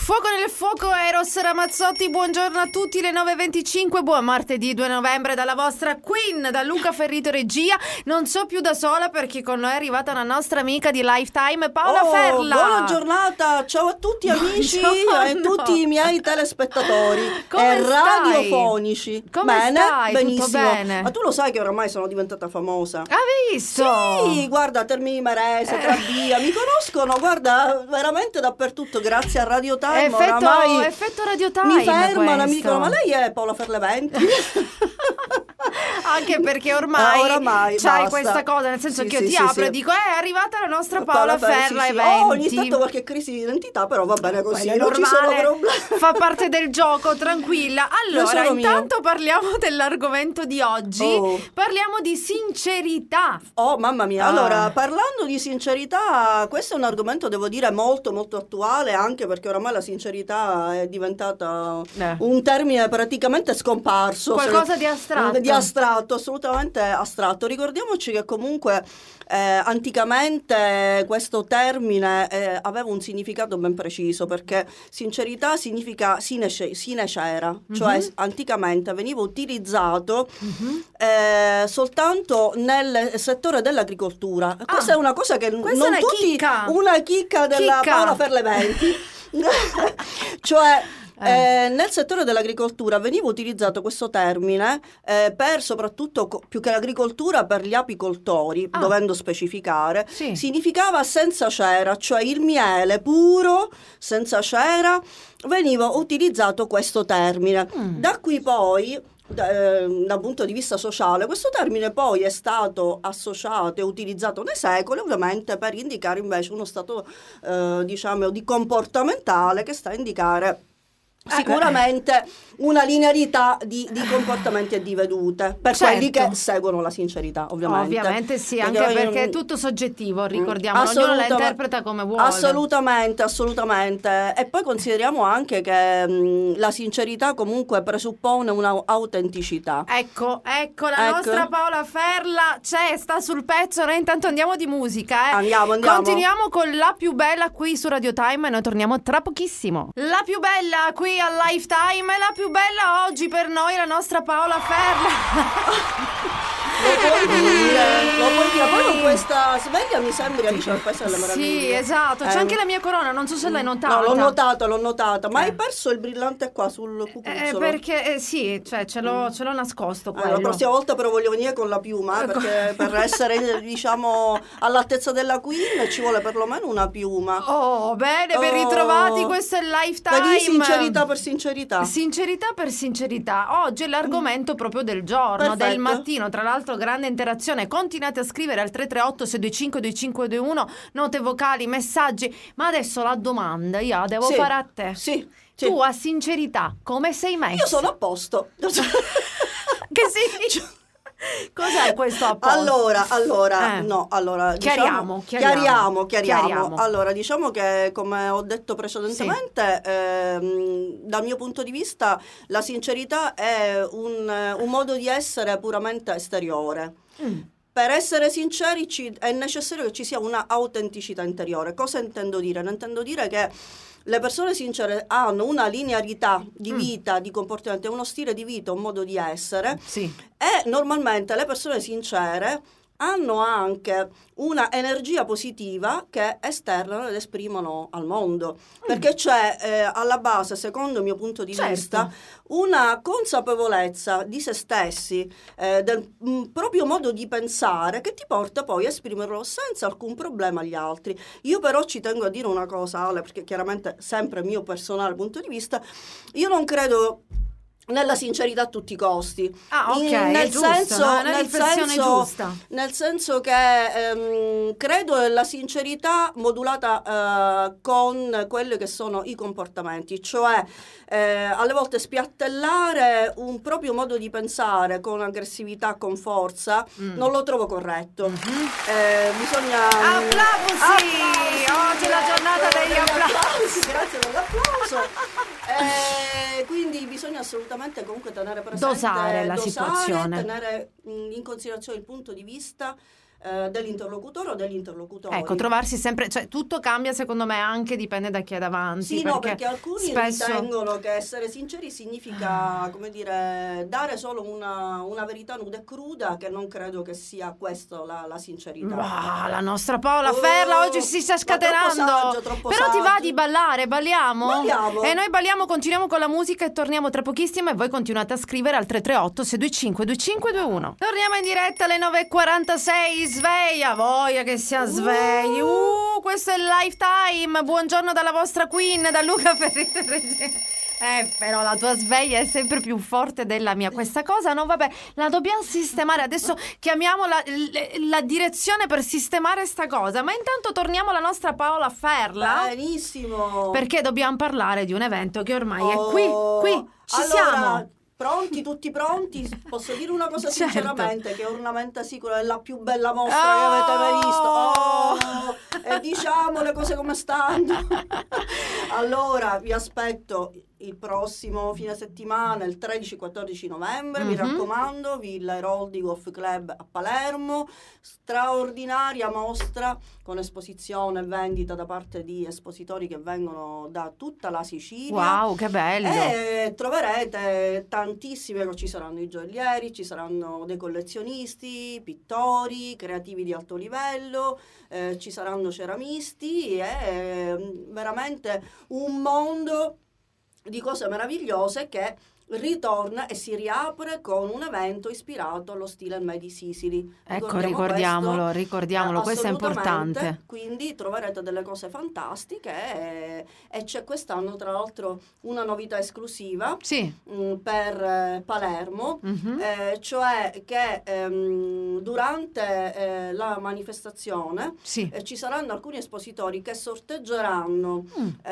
Fuoco nel fuoco, Eros Ramazzotti, buongiorno a tutti, le 9.25, buon martedì 2 novembre dalla vostra Queen, da Luca Ferrito regia. Non so più da sola perché con noi è arrivata una nostra amica di Lifetime, Paola Ferla. Buona giornata, ciao a tutti amici e tutti i miei telespettatori e radiofonici. Come bene, stai? benissimo. Tutto bene? Ma tu lo sai che oramai sono diventata famosa? Hai visto? Sì, guarda, Termini Imerese, Trabia, mi conoscono, guarda, veramente dappertutto, grazie a Radio Time. Effetto Radio Time. Mi fermano e mi questo. dicono: ma lei è Paola Ferleventi? Anche perché ormai c'hai basta. questa cosa, nel senso Sì, che io sì, ti sì, apro sì. e dico è arrivata la nostra Paola Ferla sì. Eventi. Ogni tanto qualche crisi di identità, però va bene così, Quello è non ci sono normale, problemi. fa parte del gioco, tranquilla. Allora, Tesoro mio. intanto parliamo dell'argomento di oggi. Parliamo di sincerità. Oh, mamma mia. Allora, parlando di sincerità, questo è un argomento, devo dire, molto molto attuale, anche perché oramai la sincerità è diventata un termine praticamente scomparso. Qualcosa di astratto. Di astratto, assolutamente astratto. Ricordiamoci che comunque anticamente questo termine aveva un significato ben preciso, perché sincerità significa sine cera, cioè anticamente veniva utilizzato soltanto nel settore dell'agricoltura. Questa è una cosa che non tutti... Una chicca della Paola Ferleventi. Cioè... nel settore dell'agricoltura veniva utilizzato questo termine per soprattutto, più che l'agricoltura, per gli apicoltori, dovendo specificare, significava senza cera, cioè il miele puro, senza cera, veniva utilizzato questo termine. Da qui poi, dal punto di vista sociale, questo termine poi è stato associato e utilizzato nei secoli, ovviamente per indicare invece uno stato diciamo di comportamentale che sta a indicare sicuramente una linearità di comportamenti e di vedute per quelli che seguono la sincerità, ovviamente sì, anche perché è tutto soggettivo, ricordiamo, ognuno la interpreta come vuole. Assolutamente. E poi consideriamo anche che la sincerità comunque presuppone una autenticità. Ecco la nostra Paola Ferla sta sul pezzo. Noi intanto andiamo di musica. Andiamo. Continuiamo con La Più Bella qui su Radio Time e noi torniamo tra pochissimo. La Più Bella qui a Lifetime, e la più bella oggi per noi è la nostra Paola Ferla. Lo puoi dire, poi con questa sveglia mi sembri Alice al Paese delle Meraviglie. Sì, esatto, c'è anche la mia corona, non so se l'hai notata. No, l'ho notata, ma hai perso il brillante qua sul cucuzzolo. Perché sì, cioè ce l'ho nascosto quello. La prossima volta però voglio venire con la piuma, perché per essere diciamo all'altezza della Queen ci vuole perlomeno una piuma. Oh, bene, ben ritrovati, questo è Lifetime. Vedi, sincerità per sincerità. Sincerità per sincerità. Oggi è l'argomento proprio del giorno, del mattino. Tra l'altro grande interazione, continuate a scrivere al 338 625 2521, note vocali, messaggi, ma adesso la domanda io la devo fare a te. Sì. Tu a sincerità come sei messo? Io sono a posto. Che sì? Cos'è questo a posto? Allora, chiariamo. Allora, diciamo che, come ho detto precedentemente, dal mio punto di vista la sincerità è un modo di essere puramente esteriore. Per essere sinceri è necessario che ci sia una autenticità interiore. Cosa intendo dire? Non intendo dire che le persone sincere hanno una linearità di vita, di comportamento, uno stile di vita, un modo di essere. Sì. E normalmente le persone sincere hanno anche una energia positiva che esternano ed esprimono al mondo, perché c'è alla base, secondo il mio punto di vista, una consapevolezza di se stessi, del proprio modo di pensare, che ti porta poi a esprimerlo senza alcun problema agli altri. Io però ci tengo a dire una cosa, Ale, perché chiaramente sempre il mio personale punto di vista, io non credo nella sincerità a tutti i costi. Nel senso che credo nella sincerità modulata con quelli che sono i comportamenti, cioè alle volte spiattellare un proprio modo di pensare con aggressività, con forza, non lo trovo corretto. Bisogna applausi! Oggi è la giornata degli applausi. Grazie per l'applauso. Quindi bisogna assolutamente comunque tenere presente, dosare la situazione, tenere in considerazione il punto di vista dell'interlocutore o degli interlocutori. Ecco, trovarsi sempre, cioè tutto cambia secondo me, anche dipende da chi è davanti. Sì, perché alcuni spesso ritengono che essere sinceri significa, come dire, dare solo una verità nuda e cruda, che non credo che sia questo la sincerità. La nostra Paola Ferla oggi si sta scatenando. Troppo Però saggio. ti va di ballare? Balliamo? Balliamo. E noi balliamo, continuiamo con la musica e torniamo tra pochissimo, e voi continuate a scrivere al 338 625 2521. Torniamo in diretta alle 9:46. Sveglia, voglia che sia svegli. Questo è il Lifetime. Buongiorno dalla vostra Queen, da Luca Ferrite. Però la tua sveglia è sempre più forte della mia. Questa cosa, no, vabbè, la dobbiamo sistemare. Adesso chiamiamo la direzione per sistemare sta cosa. Ma intanto torniamo alla nostra Paola Ferla. Benissimo. Perché dobbiamo parlare di un evento che ormai è qui. Ci siamo. Pronti, tutti pronti? Posso dire una cosa sinceramente, che Ornamenta Sicuro è la più bella mostra che avete mai visto. E diciamo le cose come stanno. Allora, vi aspetto il prossimo fine settimana, il 13-14 novembre, mi raccomando, Villa Eroldi Golf Club a Palermo, straordinaria mostra con esposizione e vendita da parte di espositori che vengono da tutta la Sicilia. Wow, che bello! E troverete tantissime, ci saranno i gioiellieri, ci saranno dei collezionisti, pittori, creativi di alto livello, ci saranno ceramisti, è veramente un mondo di cose meravigliose che ritorna e si riapre con un evento ispirato allo stile Made in Sicily. Ecco, ricordiamolo, questo è importante. Quindi troverete delle cose fantastiche e c'è quest'anno tra l'altro una novità esclusiva per Palermo, cioè che durante la manifestazione ci saranno alcuni espositori che sorteggeranno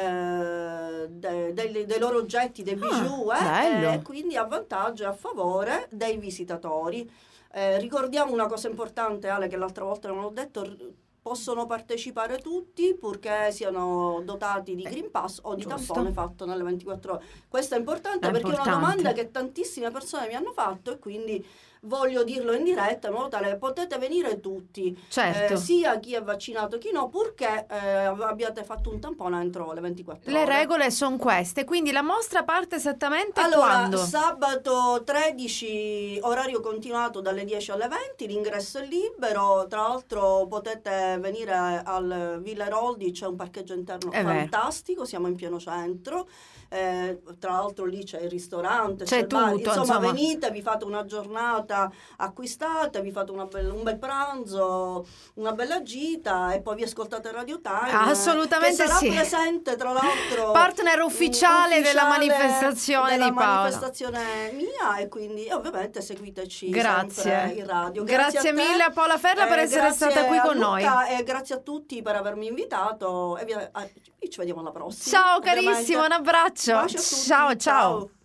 dei loro oggetti, dei bijou, e quindi a vantaggio e a favore dei visitatori. Ricordiamo una cosa importante, Ale, che l'altra volta non ho detto: possono partecipare tutti purché siano dotati di Green Pass o di tampone fatto nelle 24 ore. Questo è importante perché è una domanda che tantissime persone mi hanno fatto, e quindi voglio dirlo in diretta in modo tale che potete venire tutti, sia chi è vaccinato chi no, purché abbiate fatto un tampone entro le 24 ore. Le regole sono queste, quindi la mostra parte esattamente quando? Sabato 13, orario continuato dalle 10 alle 20, l'ingresso è libero, tra l'altro potete venire al Villa Eroldi, c'è un parcheggio interno fantastico, siamo in pieno centro, tra l'altro lì c'è il ristorante, c'è il bar, insomma venite, vi fate una giornata, acquistate, vi fate un bel pranzo, una bella gita, e poi vi ascoltate Radio Time. Assolutamente, che sarà presente, tra l'altro, partner ufficiale della manifestazione di Paola, manifestazione mia, e quindi ovviamente seguiteci sempre in radio. Grazie mille a Paola Ferla per essere stata qui con noi, e grazie a tutti per avermi invitato, e ci vediamo alla prossima. Ciao carissimo, un abbraccio. Ciao.